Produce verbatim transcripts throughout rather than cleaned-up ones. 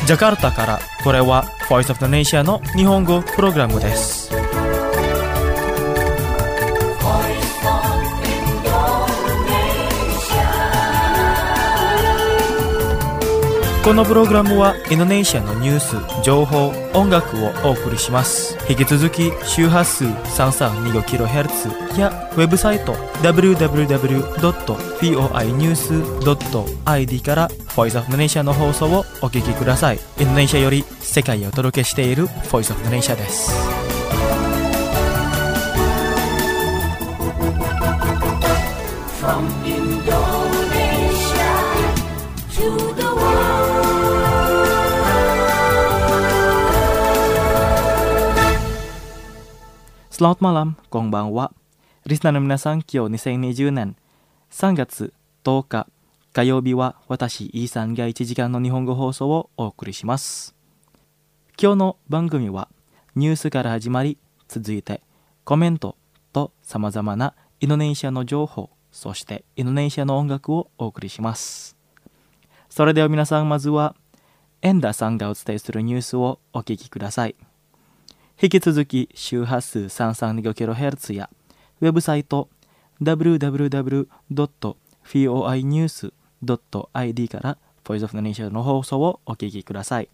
ジャカルタから、これは Voice of the Nation の日本語プログラムです。このプログラムはインドネシアのニュース、情報、音楽をお送りします。引き続き周波数 さんさんにごキロヘルツ やウェブサイト ダブリューダブリューダブリュードットフォーアイニュースドットアイディー から Voice of the Nation の放送をお聞きください。インドネシアより世界をお届けしている Voice of the Nation です。From Indonesia to the Selamat malam, konbanwa. Listenerの皆さん、今日にせんにじゅうねんさんがつとおか火曜日は私、イーさんがいちじかんの日本語放送をお送りします。今日の番組はニュースから始まり、続いてコメントとさまざまなインドネシアの情報、そしてインドネシアの音楽をお送りします。それでは皆さん、まずはエンダさんがお伝えするニュースをお聞きください。引き続き周波数 さんさんにごキロヘルツ やウェブサイト ダブリューダブリューダブリュードットフォーアイニュースドットアイディー から Voice of the Nation の放送をお聞きください。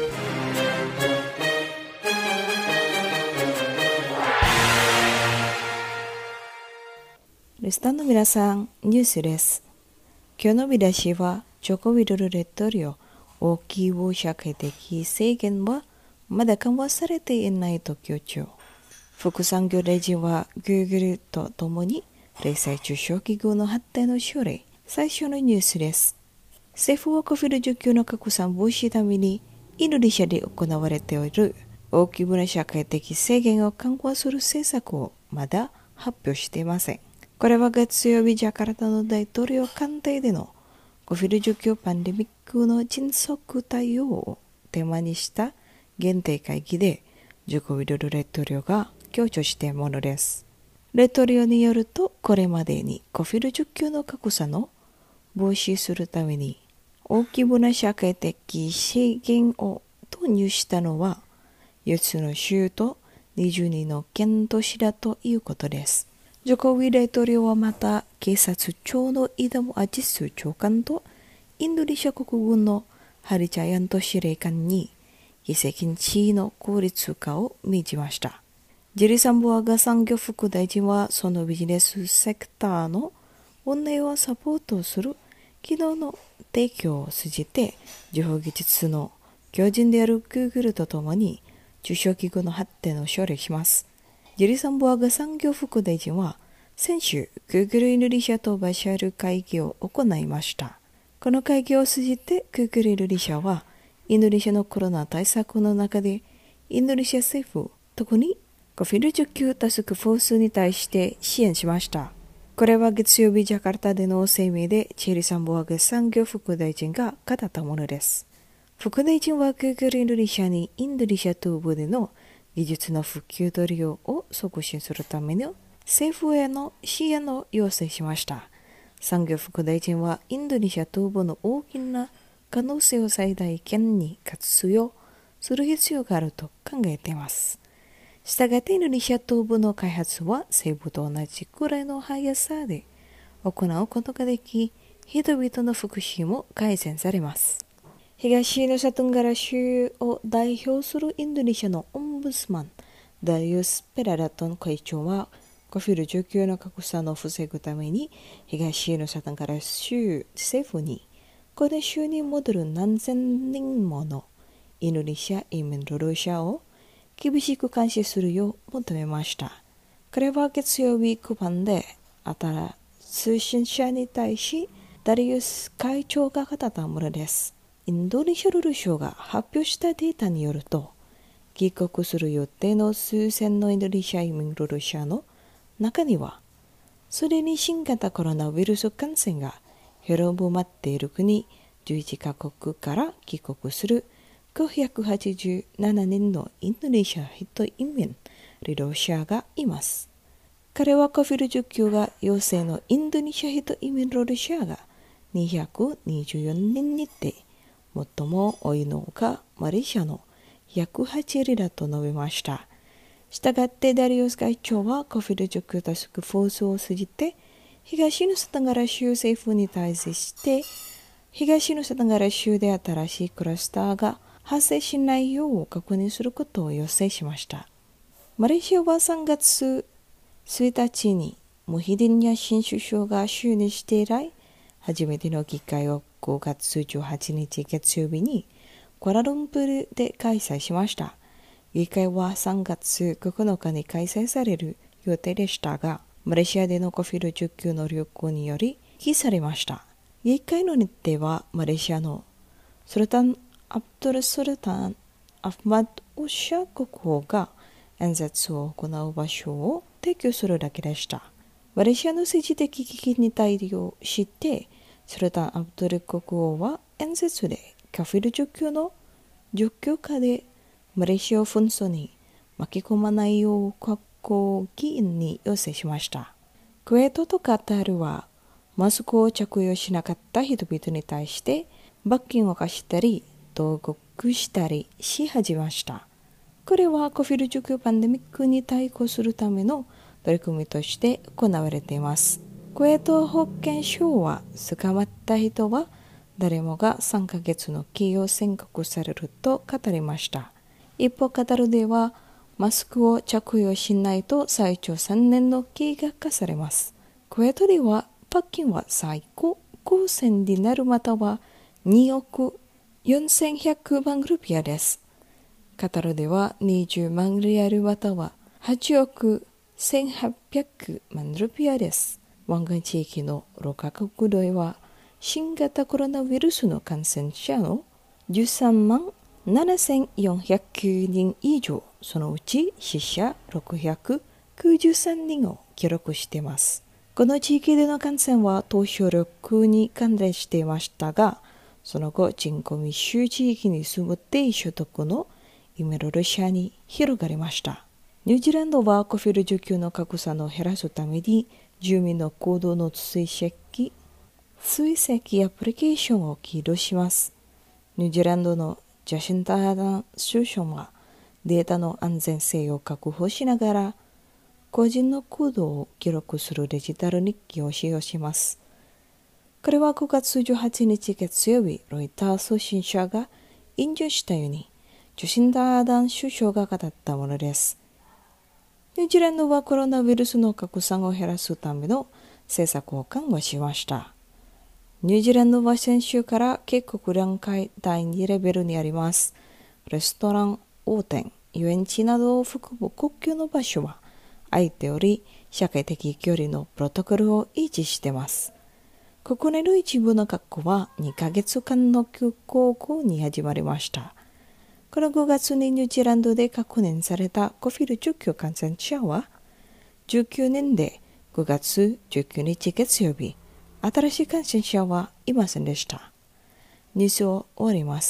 リスナーの皆さん、ニュースです。今日の見出しは、ジョコ・ウィドル大統領、大規模社会的制限はまだ緩和されていないと強調。副産業大臣は Google とともに零細中小企業の発展の奨励。最初のニュースです。政府はコフィル需給の拡散防止のためにインドネシアで行われている大規模な社会的制限を緩和する政策をまだ発表していません。これは月曜日ジャカルタの大統領官邸でのコフィル需給パンデミックの迅速対応をテーマにした限定会議でジョコ・ウィドル大統領が強調したものです。大統領によると、これまでにコフィル需給の格差の防止するために大規模な社会的制限を導入したのはよっつの州とにじゅうにの県都市だということです。ジョコビ大統領はまた警察庁のイダム・アジス長官とインドネシア国軍のハリチャヤント司令官に議席地位の効率化を命じました。ジェリサンボアガ産業副大臣はそのビジネスセクターの運営をサポートする機能の提供を通じて情報技術の強靭である Google とともに中小企業の発展を奨励します。ジェリサンボアガ産業副大臣は先週 Google インドネシアとバシャル会議を行いました。この会議を通じて Google インドネシアはインドネシアのコロナ対策の中でインドネシア政府、特にコフィル需給タスクフォースに対して支援しました。これは月曜日ジャカルタでの声明でジェリサンボアガ産業副大臣が語ったものです。副大臣は Google インドネシアにインドネシア東部での技術の普及と利用を促進するための政府への支援を要請しました。産業副大臣はインドネシア東部の大きな可能性を最大限に活用する必要があると考えています。したがってインドネシア東部の開発は西部と同じくらいの速さで行うことができ、人々の福祉も改善されます。東ヌサトゥンガラ州を代表するインドネシアのオンブスマン、ダリウス・ペララトン会長は、コフィル需給の格差を防ぐために、東ヌサトゥンガラ州政府に、この州に戻る何千人ものインドネシア移民労働者を厳しく監視するよう求めました。彼は月曜日クバンで、新通信社に対し、ダリウス会長が語ったものです。インドネシア労働省が発表したデータによると、帰国する予定の数千のインドネシア移民労働者の中には、すでに新型コロナウイルス感染が広まっている国じゅういちカ国から帰国するごひゃくはちじゅうななにんのインドネシア人移民労働者がいます。彼はコフィル需給が陽性のインドネシア人移民労働者がにひゃくにじゅうよにんにて、 最も多いのがマレーシアのひゃくはちわりだと述べました。したがってダリオス会長は コビドじゅうきゅう タスクフォースを通じて東ヌサタンガラ州政府に対して東ヌサタンガラ州で新しいクラスターが発生しないよう確認することを要請しました。マレーシアはさんがつついたちにムヒディンや新首相が就任して以来初めての議会をごがつじゅうはちにち月曜日にクアラルンプールで開催しました。議会はさんがつここのかに開催される予定でしたが、マレーシアでの コビドじゅうきゅう の流行により延期されました。議会の日程はマレーシアのスルタン・アブドゥル・スルタン・アフマド・ウシャ国王が演説を行う場所を提供するだけでした。マレーシアの政治的危機に対応してスルタン・アブドゥル国王は演説で コビドじゅうきゅう の状況下でマレーシアを紛争に巻き込まないよう各国議員に要請しました。クウェートとカタールはマスクを着用しなかった人々に対して罰金を課したり投獄したりし始めました。これは コビドじゅうきゅう パンデミックに対抗するための取り組みとして行われています。クウェート保健省は捕まった人は誰もがさんかげつの刑を宣告されると語りました。一方カタールではマスクを着用しないと最長さんねんの刑が課されます。クウェートでは罰金は最高ごせんディナルまたはにおくよんせんひゃくまんルピアです。カタールではにじゅうまんリアルまたははちおくせんはっぴゃくまんルピアです。湾岸地域のろっかこくでは新型コロナウイルスの感染者のじゅうさんまんななせんよんひゃくきゅうにん以上、そのうち死者ろっぴゃくきゅうじゅうさんにんを記録しています。この地域での感染は投票力に関連していましたが、その後人口密集地域に住む低所得のイメロル社に広がりました。ニュージーランドは コビドじゅうきゅう の格差を減らすために住民の行動の追跡追跡アプリケーションを起動します。ニュージーランドのジャシンタ・アーダン首相はデータの安全性を確保しながら個人の行動を記録するデジタル日記を使用します。これはごがつじゅうはちにち月曜日、ロイター通信社が引述したようにジャシンタ・アーダン首相が語ったものです。ニュージーランドはコロナウイルスの拡散を減らすための政策を緩和しました。ニュージーランドは先週から警告段階だいにレベルにあります。レストラン、大店、遊園地などを含む国境の場所は空いており、社会的距離のプロトコルを維持しています。国内の一部の学校はにかげつかんの休校後に始まりました。このごがつにニュージーランドで確認された コビドじゅうきゅう 感染者はじゅうきゅうにんでごがつじゅうくにち月曜日、新しい感染者はいませんでした。ニュースを終わります。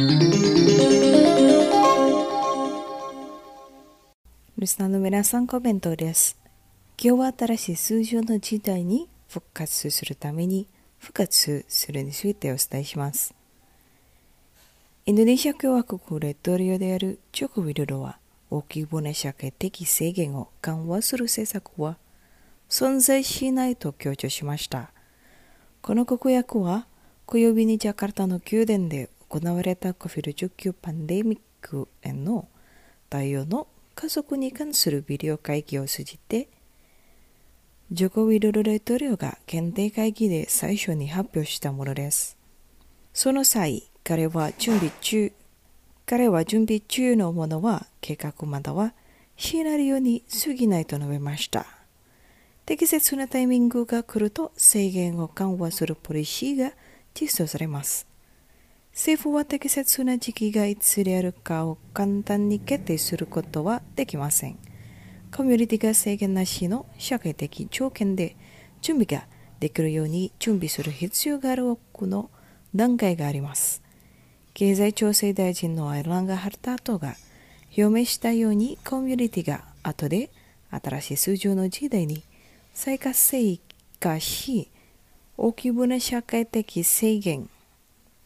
リスナーの皆さん、コメントです。今日は新しい数字の時代に復活するために復活するについてお伝えします。インドネシア共和国レトリオであるジョコ・ウィドドは大規模な社会的制限を緩和する政策は存在しないと強調しました。この公約は火曜日にジャカルタの宮殿で行われた コビドじゅうきゅう パンデミックへの対応の加速に関するビデオ会議を通じてジョコ・ウィドド大統領が検定会議で最初に発表したものです。その際、彼は準備中、彼は準備中のものは計画またはシナリオに過ぎないと述べました。適切なタイミングが来ると制限を緩和するポリシーが実装されます。政府は適切な時期がいつであるかを簡単に決定することはできません。コミュニティが制限なしの社会的条件で準備ができるように準備する必要がある多くの段階があります。経済調整大臣のアイランガ・ハルタートが表明したようにコミュニティが後で新しい数字の時代に再活性化し大規模な社会的制限の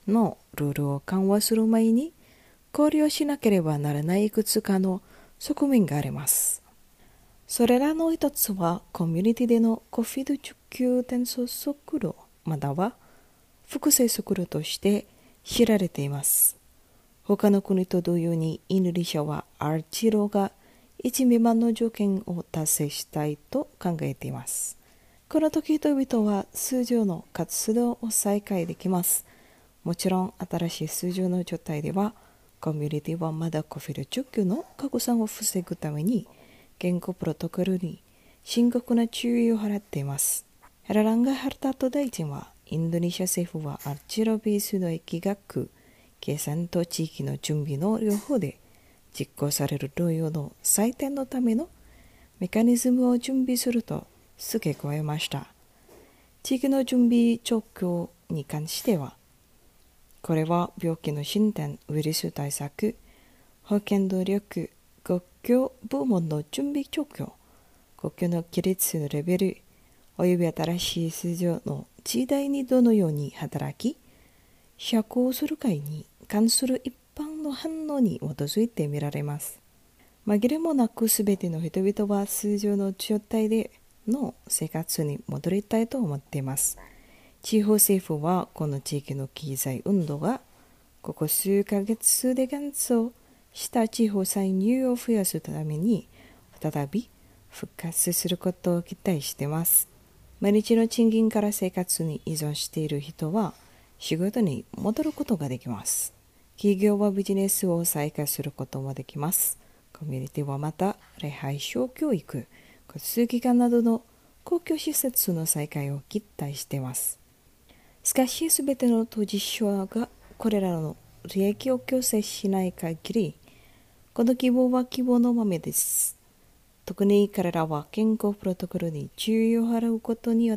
ルールを緩和する前に考慮しなければならないいくつかの側面があります。それらの一つはコミュニティでの コビドじゅうきゅう 転送速度または複製速度として知られています。他の国と同様にインドネシアは アールゼロ がいち未満の条件を達成したいと考えています。この時人々は通常の活動を再開できます。もちろん新しい通常の状態ではコミュニティはまだ コビドじゅうきゅう の拡散を防ぐために言語プロトコルに深刻な注意を払っています。ヘラランガ・ハルタート大臣はインドネシア政府は アールゼロ ベースの疫学、計算と地域の準備の両方で実行される同様の採点のためのメカニズムを準備すると付け加えました。地域の準備状況に関しては、これは病気の進展、ウイルス対策、保健努力、国境部門の準備状況、国境の規律のレベル、および新しい数字の時代にどのように働き、社交する会に関する一般の反応に基づいて見られます。紛れもなくすべての人々は通常の状態での生活に戻りたいと思っています。地方政府はこの地域の経済運動がここ数ヶ月で減少した地方歳入を増やすために再び復活することを期待しています。毎日の賃金から生活に依存している人は仕事に戻ることができます。企業はビジネスを再開することもできます。コミュニティはまた礼拝小教育、交通機関などの公共施設の再開を期待しています。しかし、すべての当事者がこれらの利益を強制しない限り、この希望は希望のままです。特に彼らは健康プロトコルに注意を払うことによって、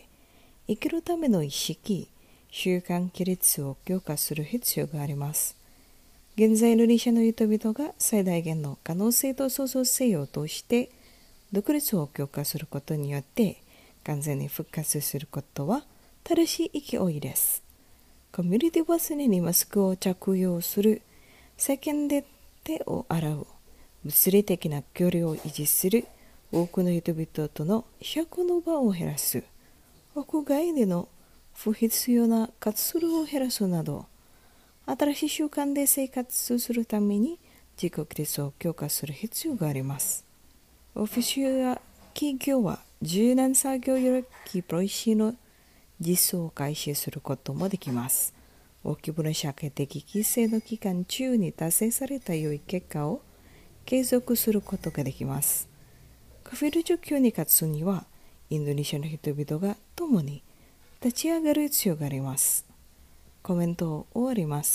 生きるための意識、習慣規律を強化する必要があります。現在インドネシアの人々が最大限の可能性と創造性を通して独立を強化することによって完全に復活することは正しい勢いです。コミュニティは常にマスクを着用する、世間で手を洗う、物理的な距離を維持する、多くの人々との食の場を減らす、屋外での不必要な活動を減らすなど、新しい習慣で生活するために自己規律を強化する必要があります。オフィスや企業は柔軟作業よりプロイシーの実装を開始することもできます。大規模な社会的規制の期間中に達成された良い結果を継続することができます。コビドじゅうきゅうに勝つには、インドネシアの人々が共に立ち上がる必要があります。コメントを終わります。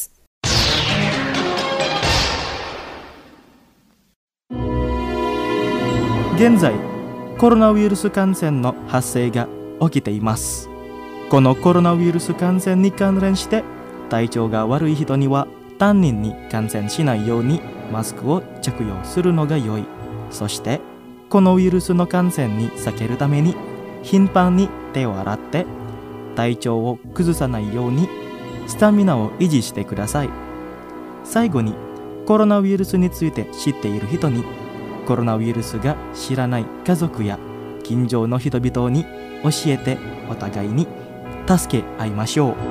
現在、コロナウイルス感染の発生が起きています。このコロナウイルス感染に関連して、体調が悪い人には他人に感染しないようにマスクを着用するのが良い。そして、このウイルスの感染に避けるために頻繁に手を洗って体調を崩さないようにスタミナを維持してください。最後に、コロナウイルスについて知っている人に、コロナウイルスが知らない家族や近所の人々に教えて、お互いに助け合いましょう。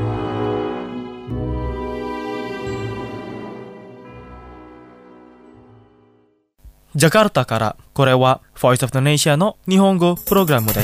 ジャカルタから、これは Voice of the Nation の日本語プログラムです。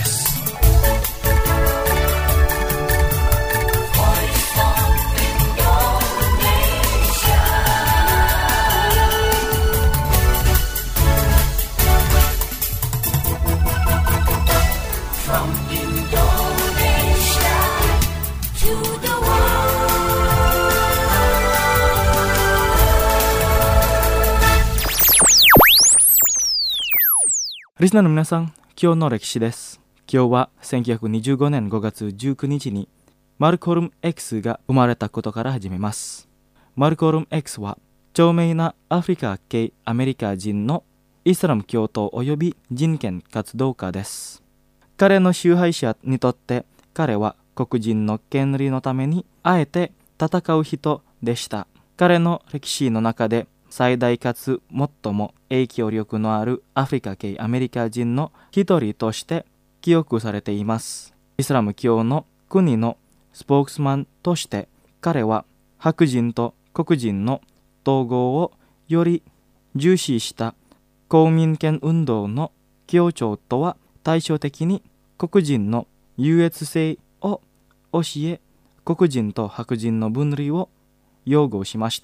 リスナーの皆さん、今日の歴史です。今日はせんきゅうひゃくにじゅうごねんごがつじゅうくにちにマルコルム X が生まれたことから始めます。マルコルム X は著名なアフリカ系アメリカ人のイスラム教徒及び人権活動家です。彼の支配者にとって、彼は黒人の権利のためにあえて戦う人でした。彼の歴史の中で最大かつ最も影響力のあるアフリカ系アメリカ人の一人として記憶されています。イスラム教の国のスポークスマンとして彼は白人と黒人の統合をより重視した公民権運動の強調とは対照的に黒人の優越性を教え、黒人と白人の分類を擁護しました。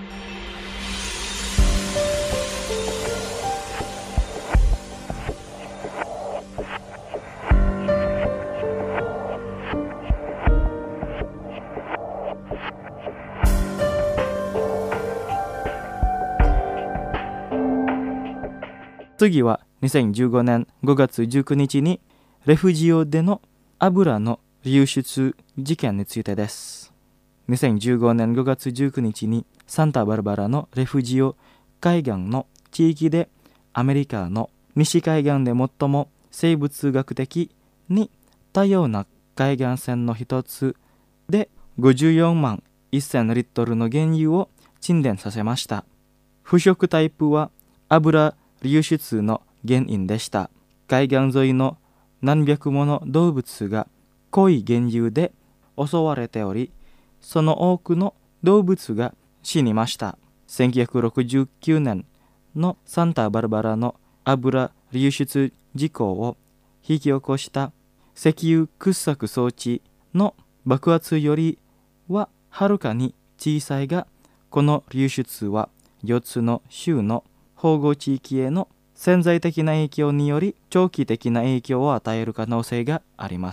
次はにせんじゅうごねんごがつじゅうくにちにレフジオでの油の流出事件についてです。にせんじゅうごねんごがつじゅうくにちにサンタバルバラのレフジオ海岸の地域でアメリカの西海岸で最も生物学的に多様な海岸線の一つでごじゅうよんまんせんリットルの原油を沈殿させました。腐食タイプは油流出の原因でした。海岸沿いの何百もの動物が濃い原油で襲われており、その多くの動物が死にました。せんきゅうひゃくろくじゅうきゅうねんのサンタバルバラの油流出事故を引き起こした石油掘削装置の爆発よりははるかに小さいが、この流出はよっつの州の保護地域への潜在的な影響により長期的な影響を与える可能性があります。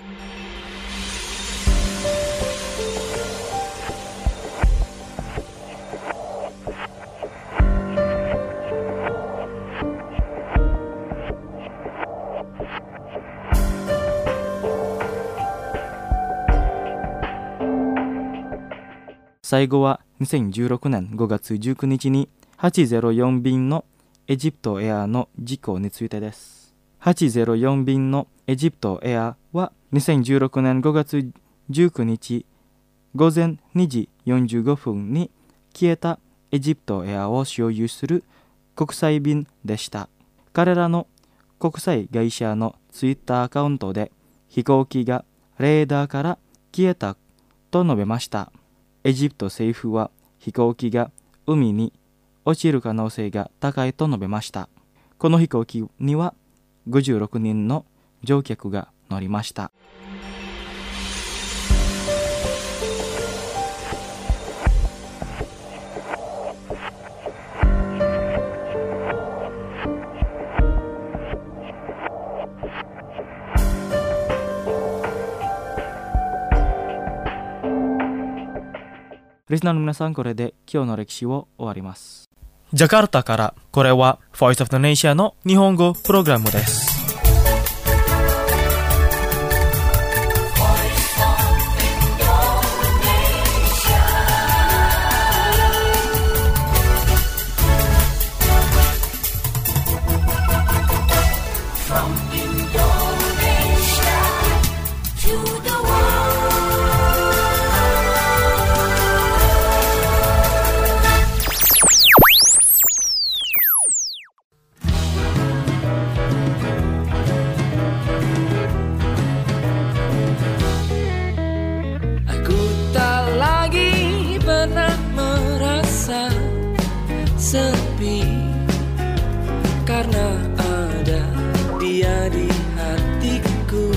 最後はにせんじゅうろくねんごがつじゅうくにちにはちぜろよん便のエジプトエアの事故についてです。はちぜろよん便のエジプトエアはにせんじゅうろくねんごがつじゅうくにちごぜんにじよんじゅうごふんに消えたエジプトエアを所有する国際便でした。彼らの国際会社のツイッターアカウントで飛行機がレーダーから消えたと述べました。エジプト政府は飛行機が海に落ちる可能性が高いと述べました。この飛行機にはごじゅうろくにんの乗客が乗りました。リスナーの皆さん、これで今日の歴史を終わります。ジャカルタから、これは Voice of the Nation の日本語プログラムです。 Sepi karena ada dia di hatiku.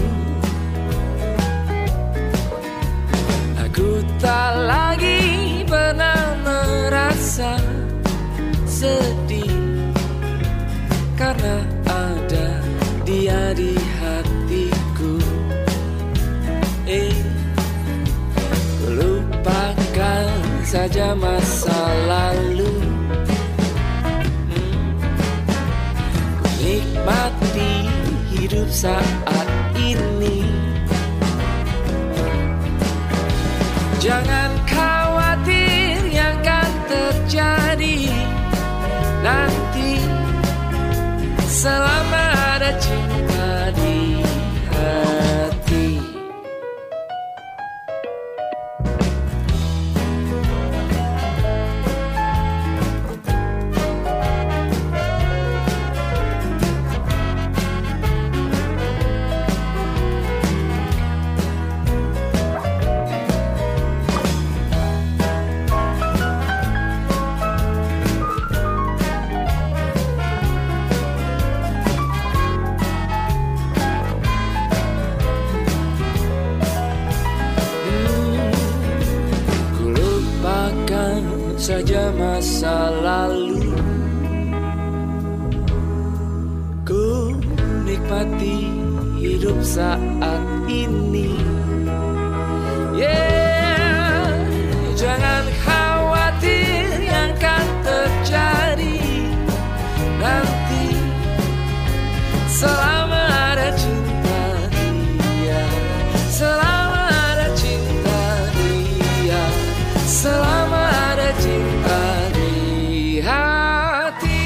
Aku tak lagi pernah merasa sedih karena ada dia di hatiku. Eh, lupakan saja masa lalu. Nikmati hidup saat ini. Jangan khawatir yang akan terjadi nanti, selama ada cinta di hati. masa lalu. Ku nikmati hidup saat ini. Yeah, jangan khawatir yang akan terjadi nanti, selama ada cinta dia, selama ada cinta dia, selama ada cinta di hati.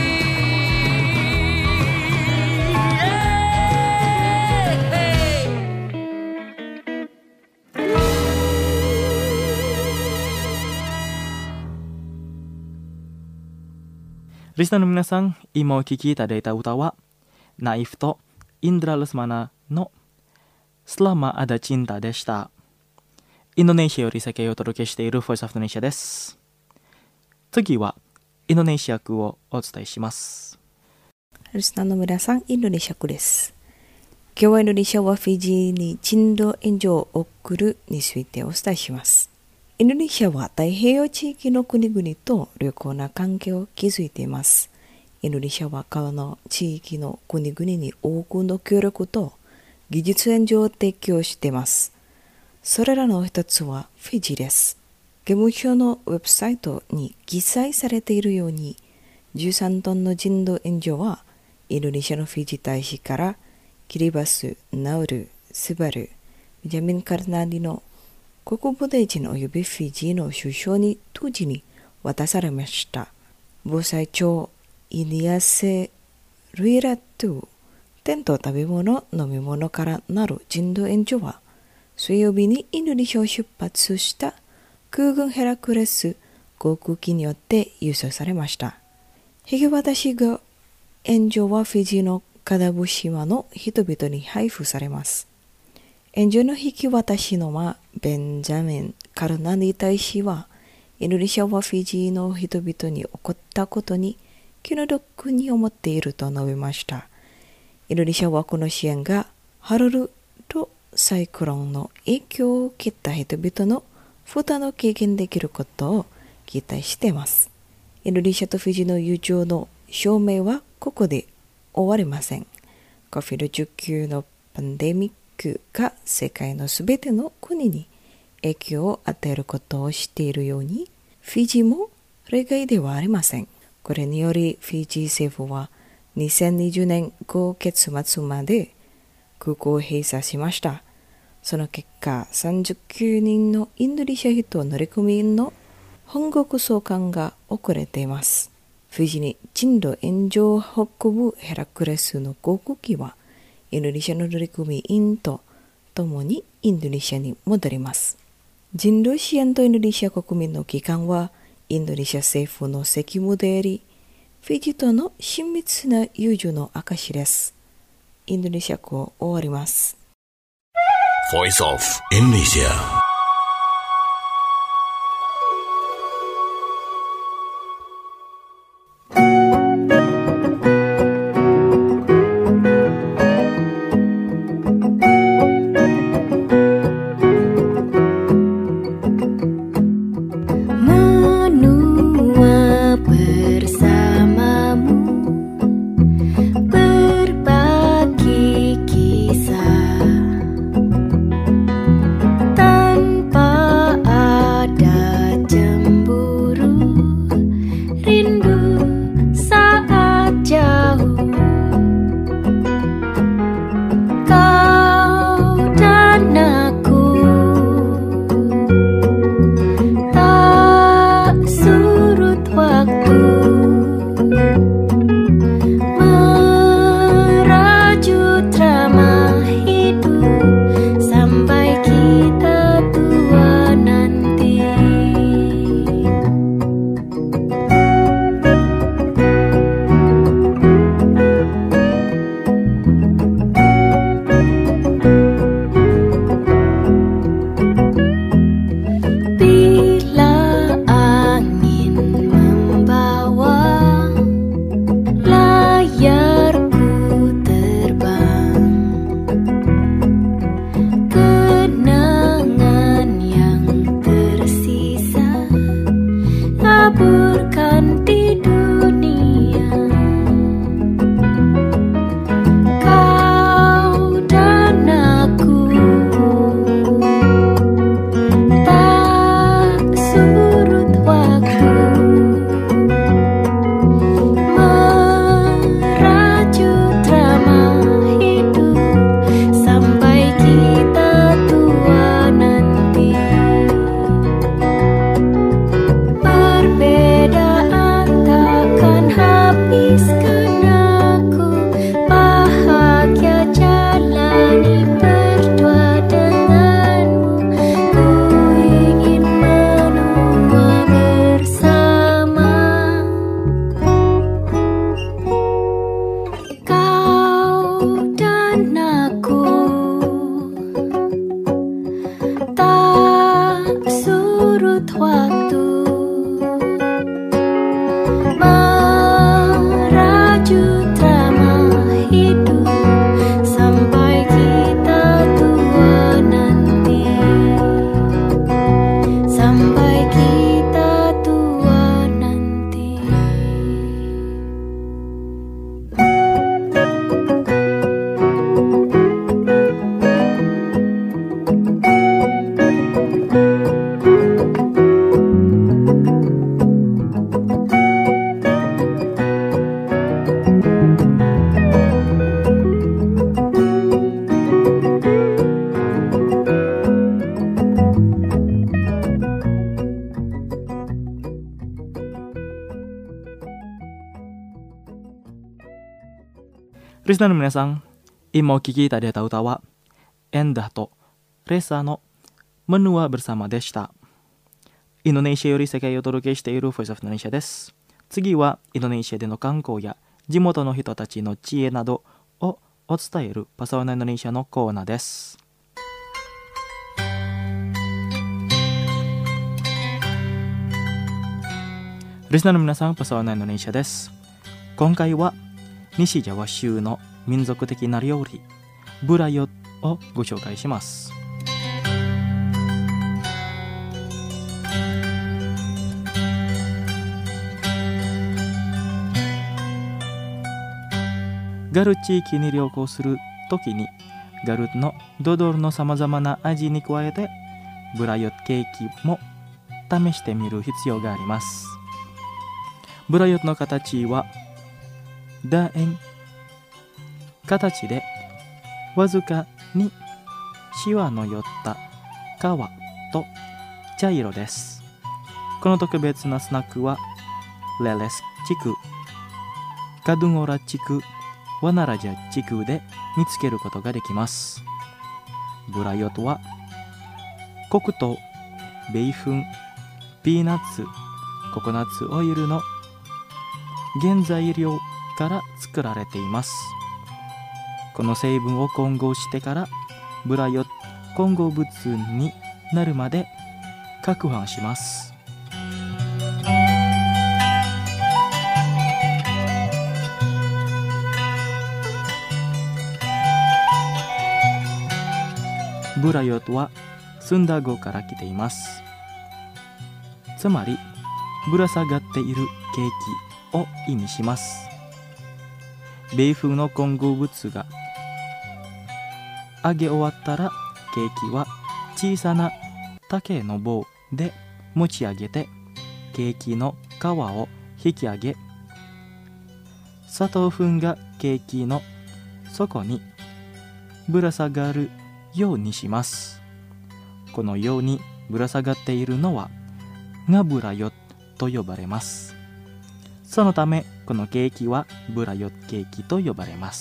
リスナーの皆さん、今お聴きいただいた歌はナイフとインドラ・ルスマナのSelama Ada Cintaでした。インドネシアより世界をお届けしている Voice of Indonesia です。次はインドネシア語をお伝えします。 リスナーの皆さん、インドネシア語です。今日はインドネシアはフィジーに人道援助を送るについてお伝えします。インドネシアは太平洋地域の国々と良好な関係を築いています。インドネシアは川の地域の国々に多くの協力と技術援助を提供しています。それらの一つはフィジーです。外務省のウェブサイトに記載されているように、じゅうさんトンの人道援助はインドネシアのフィジー大使からキリバス、ナウル、スバル、ベジャミン・カルナーディの国務大臣およびフィジーの首相に当時に渡されました。防災庁イニアセ・ルイラトゥ、テント、食べ物、飲み物からなる人道援助は、水曜日にインドネシアを出発した空軍ヘラクレス航空機によって輸送されました。引き渡し後、援助はフィジーのカダブ島の人々に配布されます。援助の引き渡しのは、ベンジャミン・カルナニ大使は、インドネシアはフィジーの人々に起こったことに気の毒に思っていると述べました。インドネシアはこの支援がハロルドサイクロンの影響を受けた人々の負担を軽減できることを期待しています。インドネシアとフィジーの友情の証明はここで終わりません。コビドじゅうきゅう のパンデミックが世界のすべての国に影響を与えることを知っているように、フィジーも例外ではありません。これによりフィジー政府はにせんにじゅうねんごがつ末まで空港を閉鎖しました。その結果、さんじゅうきゅうにんのインドネシア人乗組員の本国送還が遅れています。フィジーに人道援助を運ぶヘラクレスの航空機は、インドネシアの乗組員と共にインドネシアに戻ります。人道支援とインドネシア国民の帰還は、インドネシア政府の責務であり、フィジーとの親密な友情の証です。インドネシア語を終わります。 Voice of Indonesia。 Tak リスナーの皆さん、今お聴きいただいた歌はエンダとレサのMenua Bersamaでした。インドネシアより世界をお届けしている Voice of Indonesia です。次はインドネシアでの観光や地元の人たちの知恵などをお伝えるパサオナインドネシアのコーナーです。リスナーの皆さん、パサオナインドネシアです。今回は西ジャワ州の民族的な料理ブラヨをご紹介します。ガル地域に旅行するときにガルのドドルのさまざまな味に加えてブラヨケーキも試してみる必要があります。ブラヨの形は楕円形でわずかにシワの寄った皮と茶色です。この特別なスナックはレレス地区、カドゥンオラ地区、ワナラジャ地区で見つけることができます。ブラヨトは黒糖、米粉、ピーナッツ、ココナッツオイルの原材料から作られています。この成分を混合してからブラヨ混合物になるまで攪拌します。ブラヨとはスンダ語から来ています。つまりぶら下がっているケーキを意味します。米粉の混合物が揚げ終わったらケーキは小さな竹の棒で持ち上げてケーキの皮を引き上げ、砂糖粉がケーキの底にぶら下がるようにします。このようにぶら下がっているのはがブラヨと呼ばれます。そのためこのケーキはブラヨケーキと呼ばれます。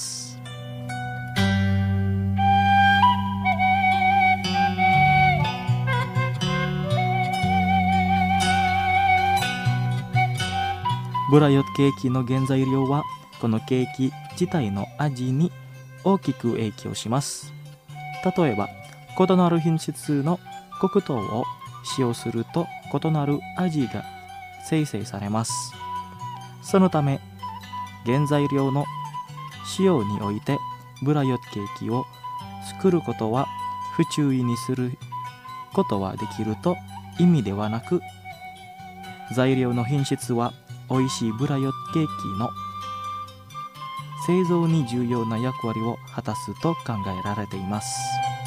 ブラヨケーキの原材料はこのケーキ自体の味に大きく影響します。例えば異なる品質の黒糖を使用すると異なる味が生成されます。そのため原材料の使用においてブラヨケーキを作ることは不注意にすることはできると意味ではなく、材料の品質は美味しいブラヨケーキの製造に重要な役割を果たすと考えられています。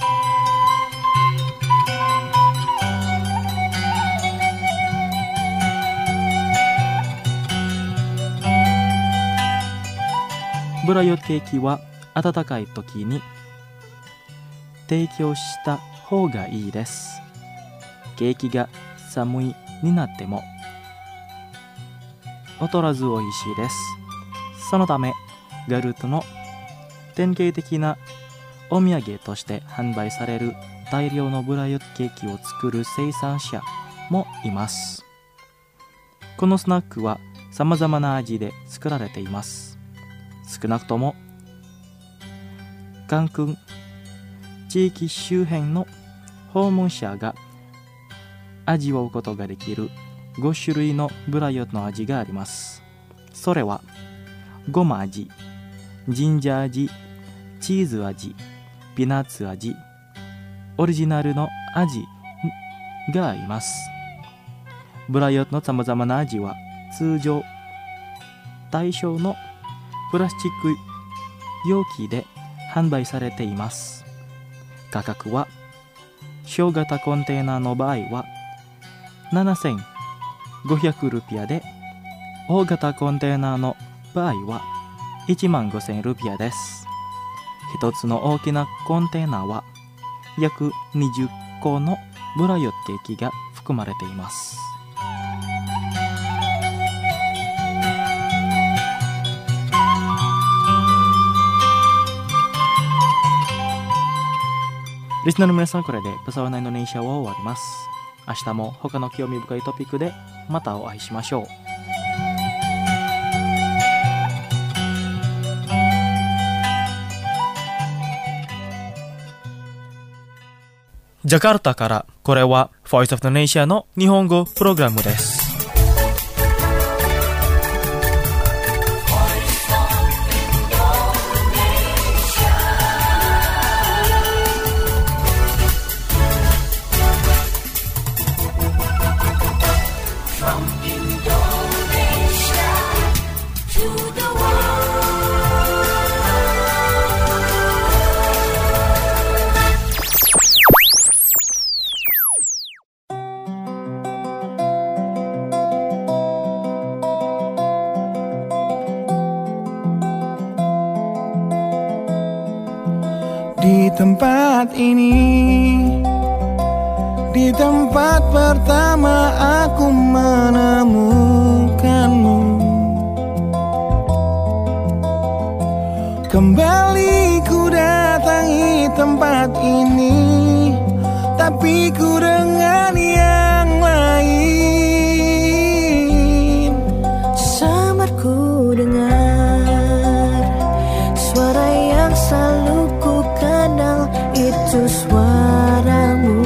ブラヨケーキは暖かい時に提供した方がいいです。ケーキが寒いになっても劣らず美味しいです。そのためガルトの典型的なお土産として販売される大量のブラヨケーキを作る生産者もいます。このスナックはさまざまな味で作られています。少なくともカンクン地域周辺の訪問者が味わうことができるご種類のブラヨの味があります。それはごま味、ジンジャー味、チーズ味、ピーナッツ味、オリジナルの味があります。ブラヨのさまざまな味は通常対象のプラスチック容器で販売されています。価格は小型コンテナの場合はななせんごひゃくルピアで、大型コンテナの場合はいちまんごせんルピアです。一つの大きなコンテナは約にじゅっこのブラヨケーキが含まれています。 リスナーの皆さん、これでパサワナインドネシアは終わります。明日も他の興味深いトピックでまたお会いしましょう。ジャカルタから、これは Voice of Indonesia の日本語プログラムです。 Di tempat ini, di tempat pertama aku menemukanmu, kembali ku datangi tempat ini, tapi ku dengan yang lain. Samar ku dengar suara yang selalu ku kenal, itu suaramu.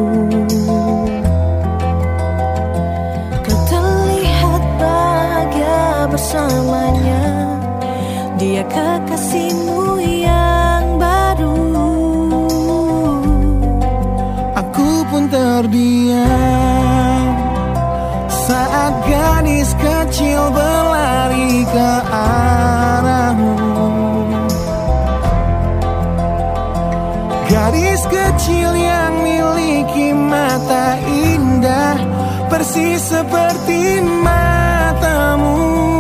Kau terlihat bahagia bersamanya, dia kekasihmu yang baru. Aku pun terdiam saat gadis kecil berlari ke arahmu. Gadis kecil yang miliki mata indah, persis seperti matamu.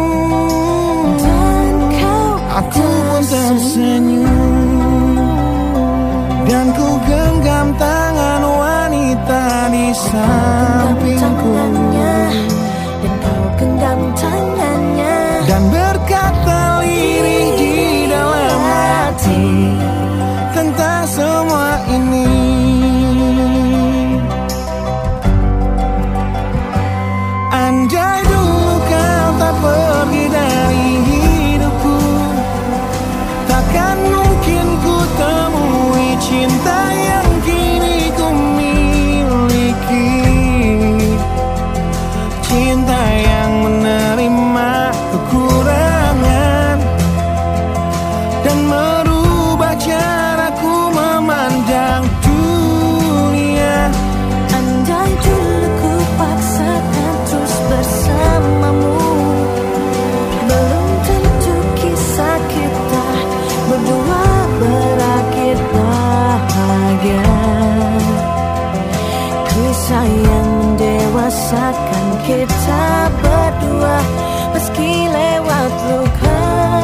Dan kau Aku pun tersenyum, dan ku genggam tangan wanita di sampingku, dan kau genggam tangannya, dan berkata lirih di dalam hati tentang semua ini. Andai dulu kau tak pergi dari hidupku, takkan mungkin ku temui cinta yang kini ku miliki. Cinta yang menerima kekurangan dan merubah caraku memandang dunia. andai dulu ku paksakan terus bersamamu, belum tentu kisah kita berdua berakhir bahagia. Kisah yang mendewasakan kita berdua, meski lewat luka.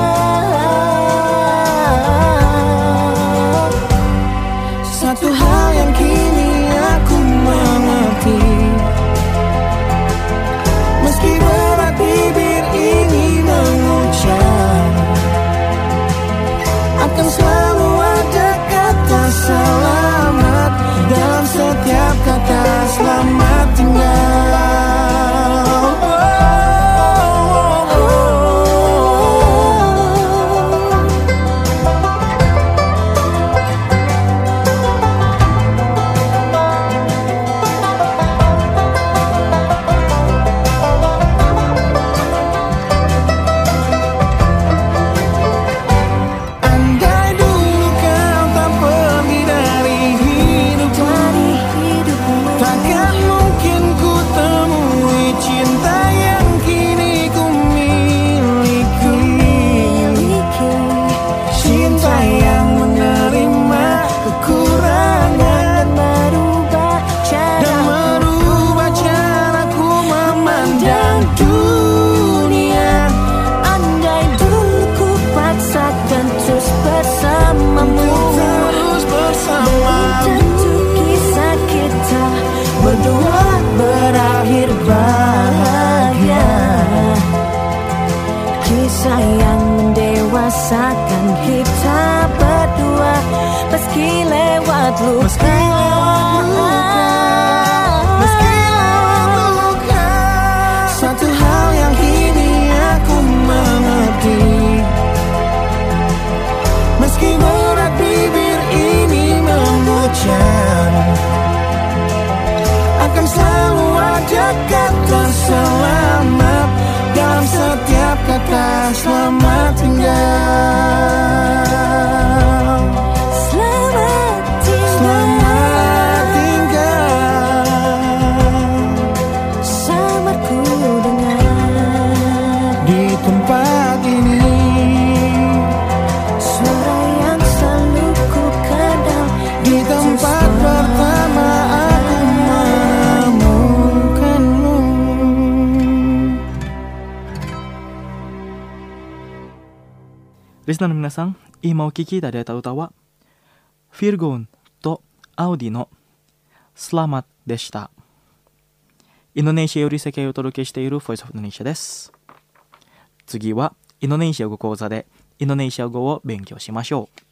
Satu hal yang kini aku mengerti, meski berat bibir ini mengucap, akan selalu ada kata selamat dalam setiap kata selamat tinggal. Andai dulu kau tak pergi dari hidupku, takkan mungkin ku temui cinta yang kini ku miliki. Cinta yang menerima kekurangan dan merubah caraku memandang dunia. Andai dulu ku paksakan terus bersamamu, Terus bersama, belum tentu kisah kita berdua berakhir bahagia. Kisah yang mendewasakan kita berdua, meski lewat luka. Dan selalu ada kata selamat dalam setiap kata selamat tinggal. Selamat tinggal, Selamat tinggal. samarku dengar Di tempat ini suara yang selalu ku kenal. di tempat pertama aku menemukanmu. リスナーの皆さん、今お聴きいただいた歌はフィルゴーンとアウディのスラマットでした。インドネシアより世界をお届けしているボイスオブインドネシアです。次はインドネシア語講座でインドネシア語を勉強しましょう。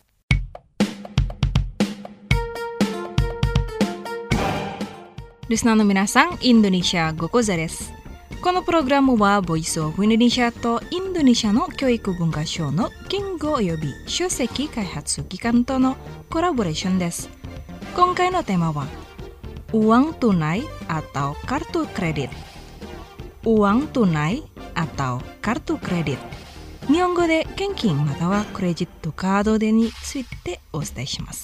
リスナーの皆さん、インドネシア語講座です。このプログラムはボイスオブインドネシアとインドネシアの教育文化省の言語及び書籍開発機関とのコラボレーションです。今回のテーマは uang tunai atau kartu kredit。 uang tunai atau kartu kredit、 日本語で現金またはクレジットカードでについてお伝えします。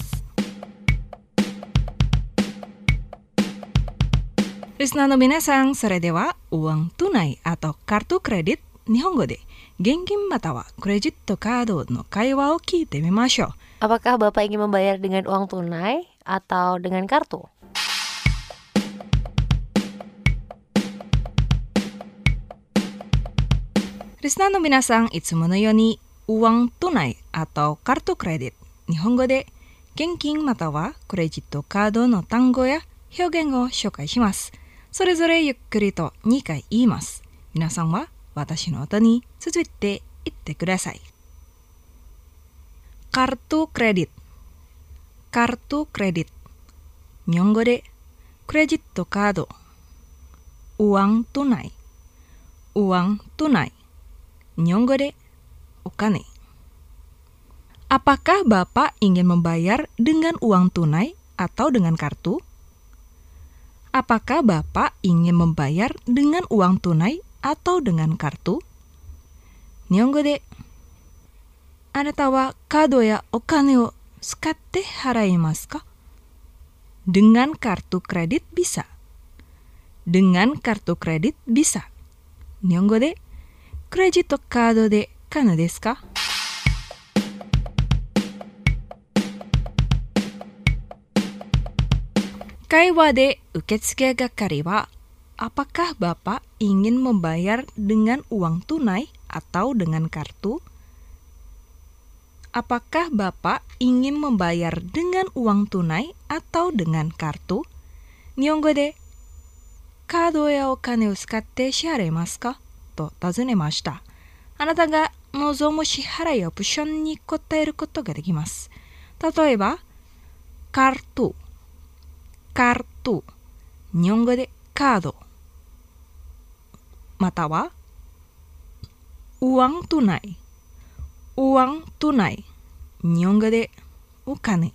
リスナーの皆さん、それでは uang tunai atau kartu kredit、 日本語で現金またはクレジットカードの会話を聞いてみましょう。 Apakah Bapak ingin membayar dengan uang tunai atau dengan kartu? Listenerの皆さん、いつものように uang tunai atau kartu kredit、 日本語で現金またはクレジットカードの単語や表現を紹介します。それぞれゆっくりとにかい言います。皆さんは私の後に続いて言ってください。kartu kredit、 kartu kredit、 日本語でクレジットカード。 uang tunai、 uang tunai、 日本語でお金。 Apakah Bapak ingin membayar dengan uang tunai atau dengan kartu? Apakah Bapak ingin membayar dengan uang tunai atau dengan kartu? 日本語であなたはカードやお金を使って払いますか? Dengan kartu kredit bisa. Dengan kartu kredit bisa. 日本語でクレジットカードで可能ですか? 会話で受付係は Apakah Bapak ingin membayar dengan uang tunai atau dengan kartu? Apakah Bapak ingin membayar dengan uang tunai atau dengan kartu? 日本語でカードやお金を使って支払いますかと尋ねました。あなたが望む支払いオプションに答えることができます。例えば、カート、カート、日本語でカード、または、uang tunai、uang tunai、日本語でお金。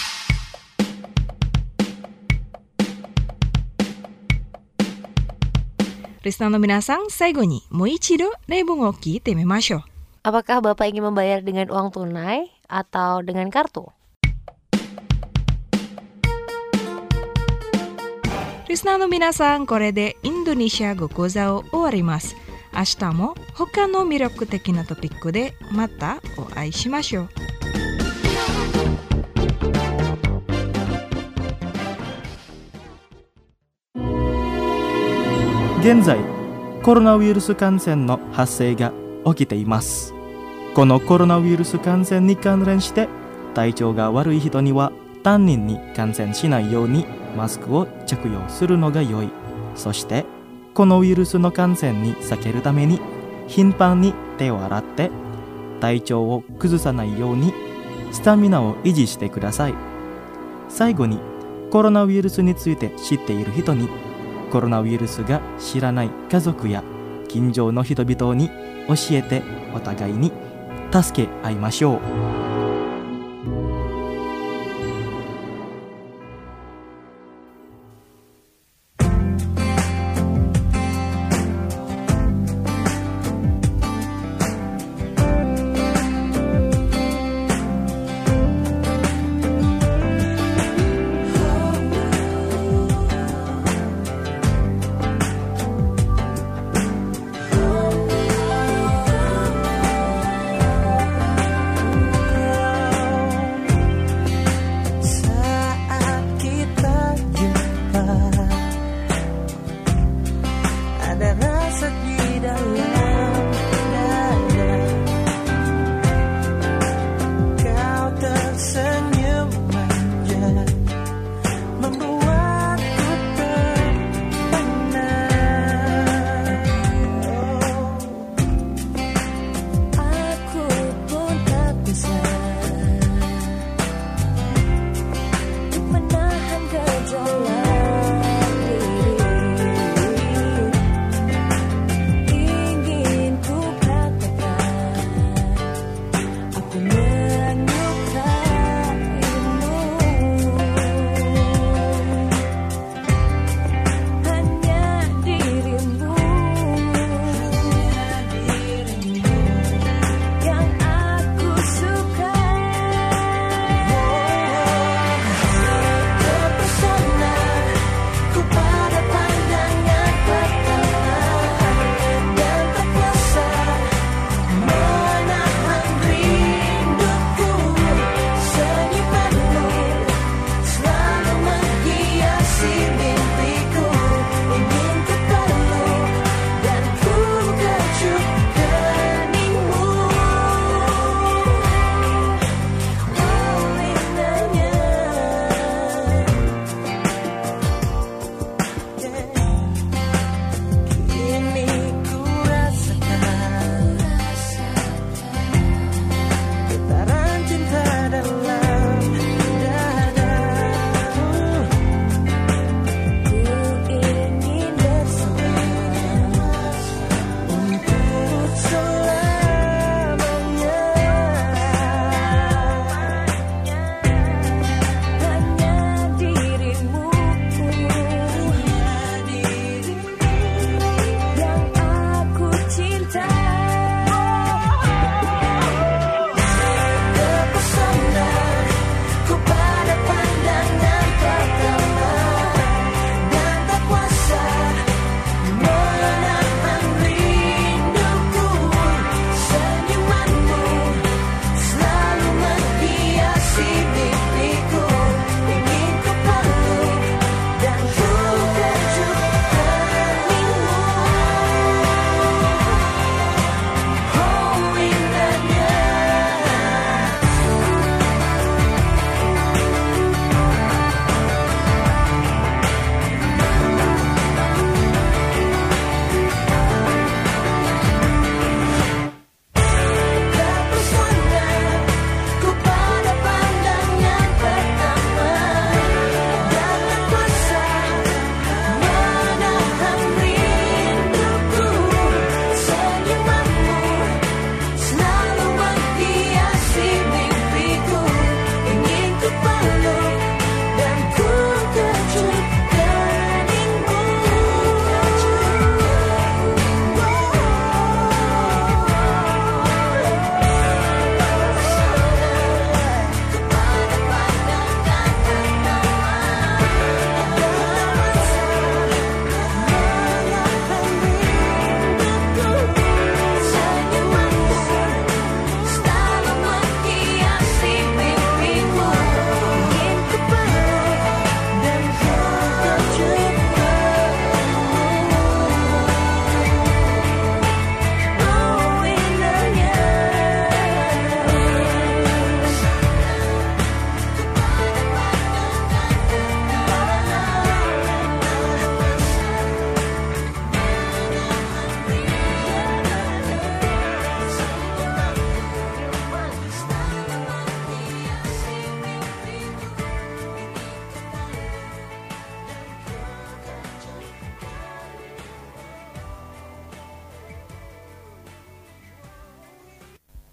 リスナーの皆さん、最後にもう一度例文を聞いてみましょう。 Apakah Bapak ingin membayar dengan uang tunai atau dengan kartu? リスナーの皆さん、これでインドネシア語講座を終わります。明日も他の魅力的なトピックでまたお会いしましょう。 現在コロナウイルス感染の発生が起きています。このコロナウイルス感染に関連して体調が悪い人には他人に感染しないようにマスクを着用するのが良い。そしてこのウイルスの感染に避けるために頻繁に手を洗って体調を崩さないようにスタミナを維持してください。最後にコロナウイルスについて知っている人にコロナウイルスが知らない家族や近所の人々に教えてお互いに助け合いましょう。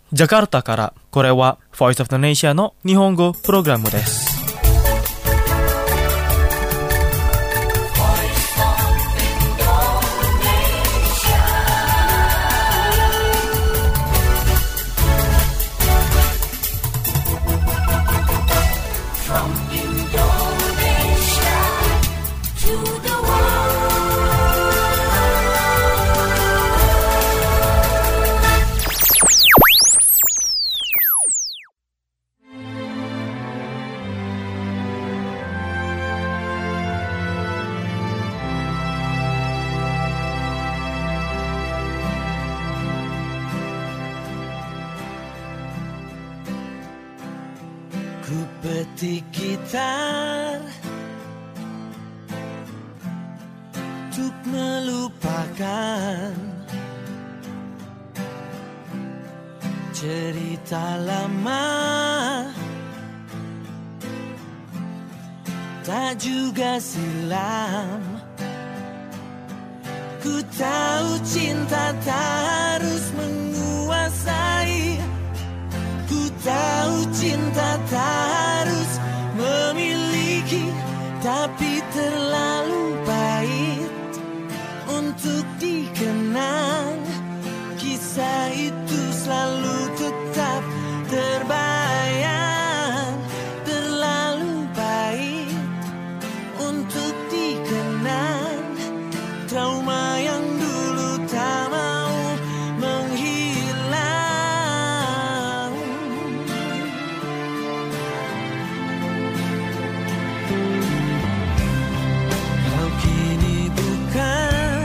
ジャカルタから、これは Voice of Indonesia の日本語プログラムです。 Ku petik gitar untuk melupakan cerita lama, tak juga silam. Ku tahu cinta tak harus menguasai. Ku tahu cinta tak harus memiliki, tapi terlalu pahit untuk dikenang. Kisah itu selalu tetap terbayang. Terlalu pahit untuk dikenang. Trauma yang dulu tak mau menghilang. Kau kini bukan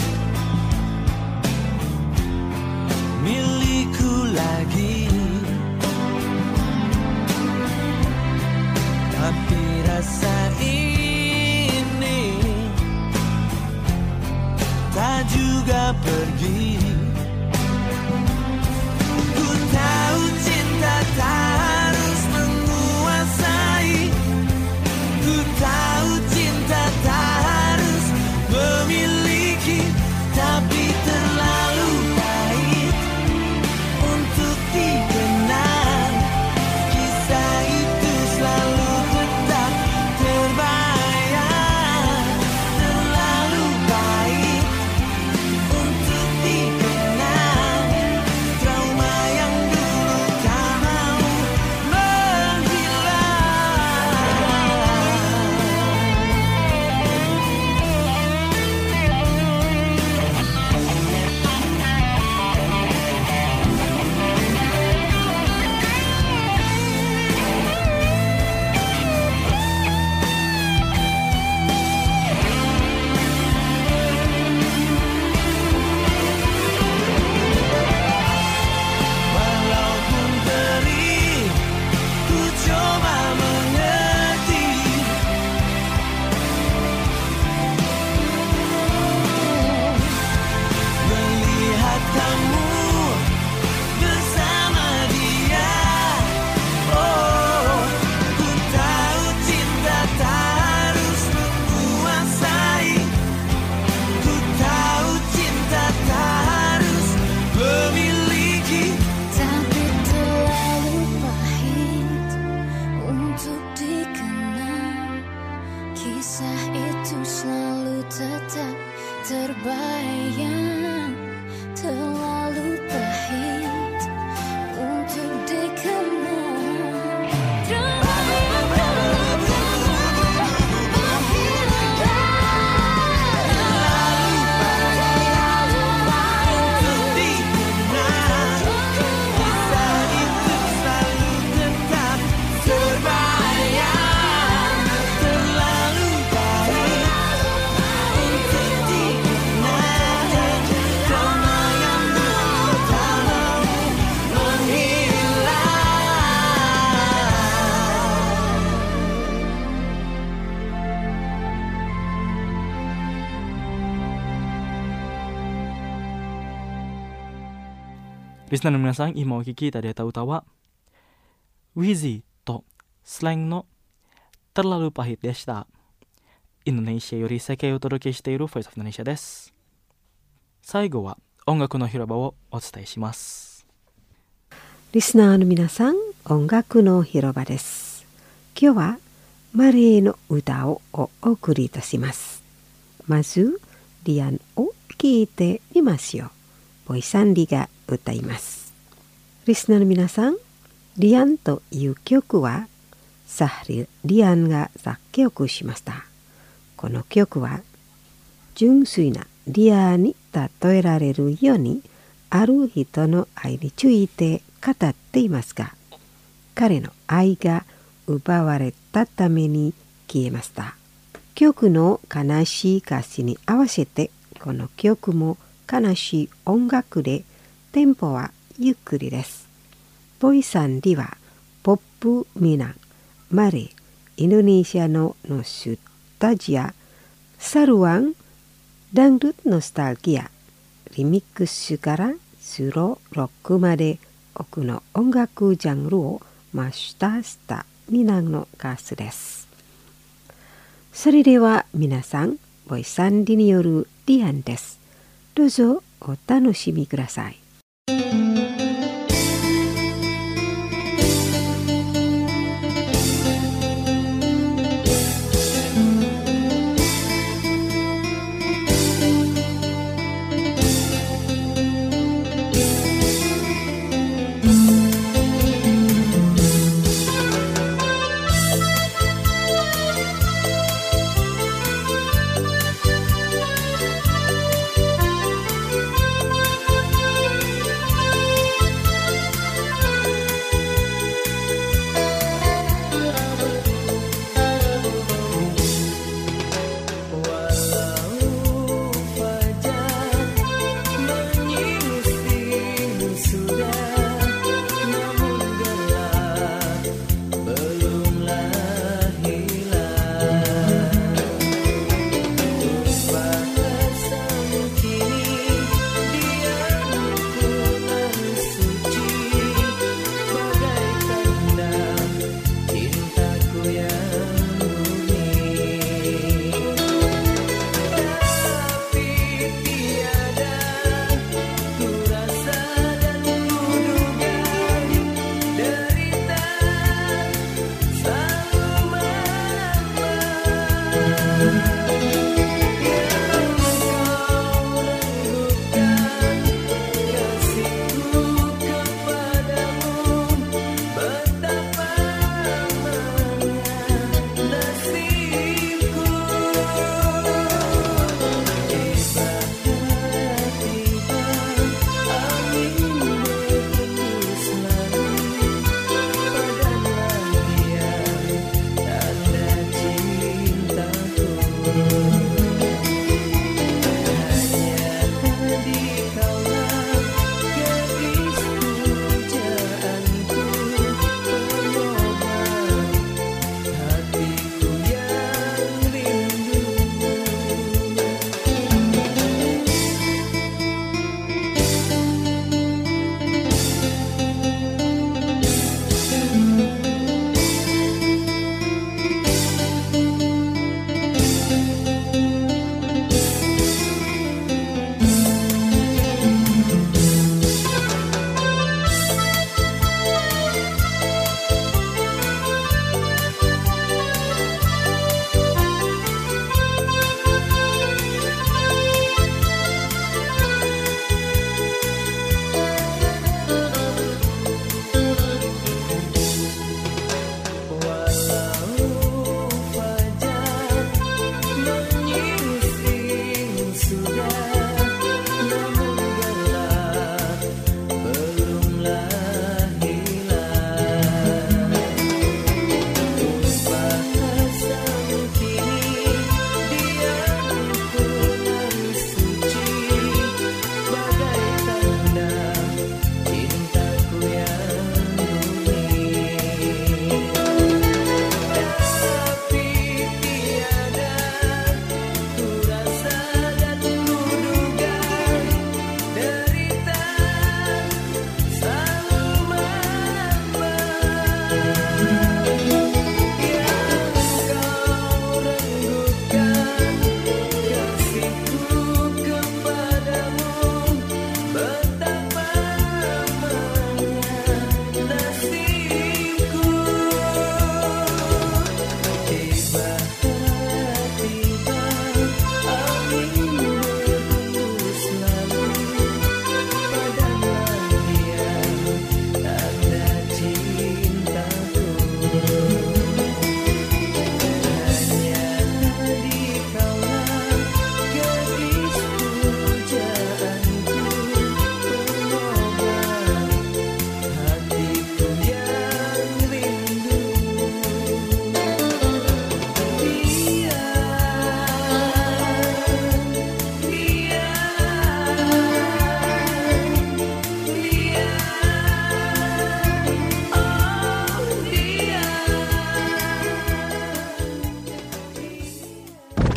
milikku lagi, tapi rasa ini tak juga pergi. Ku tahu cinta tak harus menguasai. Ku tahu cinta tak harus memiliki, tapi terlalu pahit untuk dikenang. Kisah itu selalu tetap terbayang. Terlalu pahit untuk dikenang. Trauma yang dulu tak mau menghilang. Walaupun perih, ku coba mengerti. Melihat kamu bersama dia, oh, ku tahu cinta tak harus menguasai. Ku tahu cinta tak harus memiliki, tapi terlalu pahit untuk dikenang. Kisah itu selalu tetap terbayang. Terlalu pahit untuk dikenang. Terlalu pahit untuk dikenang. Kisah itu selalu tetap terbayang. Terlalu pahit untuk dikenang. Trauma yang dulu tak mau menghilang. Listenerの皆さん、今お聞きいただいた歌は Wheezy と Slang の Terlalu Pahit でした。インドネシアより世界をお届けしている Voice of Indonesia です。最後は音楽の広場をお伝えします。 リスナーの皆さん、音楽の広場です。今日はマレーの歌をお送りいたします。まずリアンを聴いてみますよ。ボイサンリが歌います。リスナーの皆さん、リアンという曲はサハリ・リアンが作曲しました。この曲は純粋なリアに例えられるように、ある人の愛について語っていますが、彼の愛が奪われたために消えました。曲の悲しい歌詞に合わせて、この曲も悲しい音楽で、テンポはゆっくりです。ボイサンリはポップミナン、マレー、インドネシアのノスタジア、サルワン、ダンルノスタルギア、リミックスからスローロックまで多くの音楽ジャンルをマスターしたミナンの歌手です。それでは皆さん、ボイサンリによるリアンです。どうぞお楽しみください。 「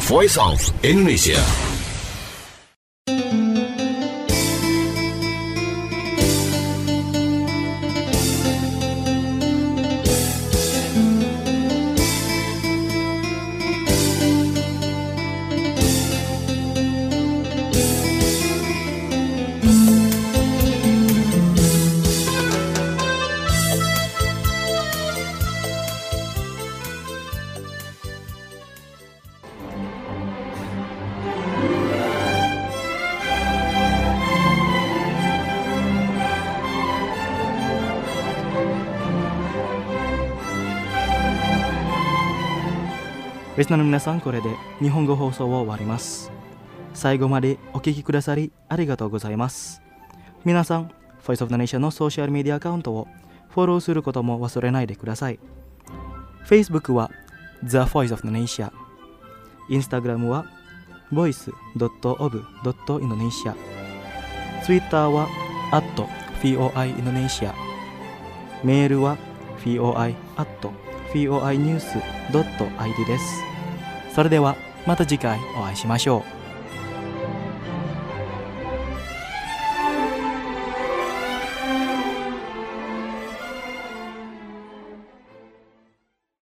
Voice of Indonesia. リスナーの皆さん、これで日本語放送を終わります。最後までお聞きくださりありがとうございます。皆さん、Voice of the Nation のソーシャルメディアアカウントをフォローすることも忘れないでください。Facebook は The Voice of the Nation、 Instagram は ボイスドットオブドットインドネシア、 Twitter は アットフォーアイインドネシア、 メールは フォーアイアットフォーアイニュースドットアイディー です。それではまた次回お会いしましょう。